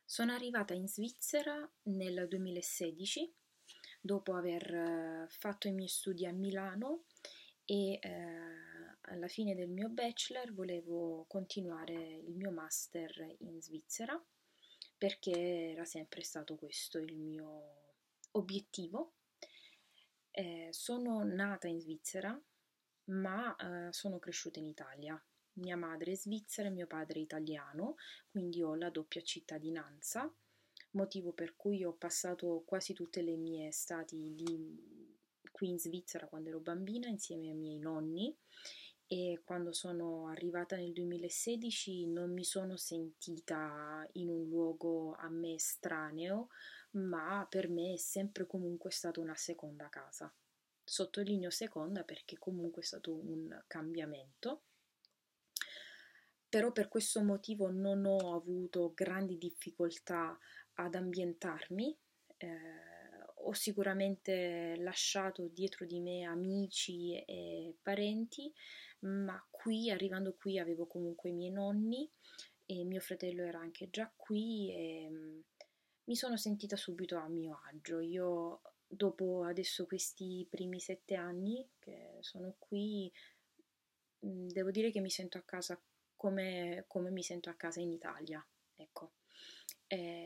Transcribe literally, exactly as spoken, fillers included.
Sono arrivata in Svizzera nel duemilasedici, dopo aver eh, fatto i miei studi a Milano e eh, alla fine del mio bachelor volevo continuare il mio master in Svizzera perché era sempre stato questo il mio obiettivo. Eh, sono nata in Svizzera, ma eh, sono cresciuta in Italia. Mia madre è svizzera e mio padre è italiano, quindi ho la doppia cittadinanza, motivo per cui ho passato quasi tutte le mie estati lì, qui in Svizzera quando ero bambina insieme ai miei nonni, e quando sono arrivata nel duemilasedici non mi sono sentita in un luogo a me estraneo, ma per me è sempre comunque stata una seconda casa. Sottolineo seconda perché comunque è stato un cambiamento, però per questo motivo non ho avuto grandi difficoltà ad ambientarmi. eh, Ho sicuramente lasciato dietro di me amici e parenti, ma qui, arrivando qui, avevo comunque i miei nonni e mio fratello era anche già qui e mm, mi sono sentita subito a mio agio. Io, dopo adesso questi primi sette anni che sono qui, mm, devo dire che mi sento a casa come, come mi sento a casa in Italia, ecco.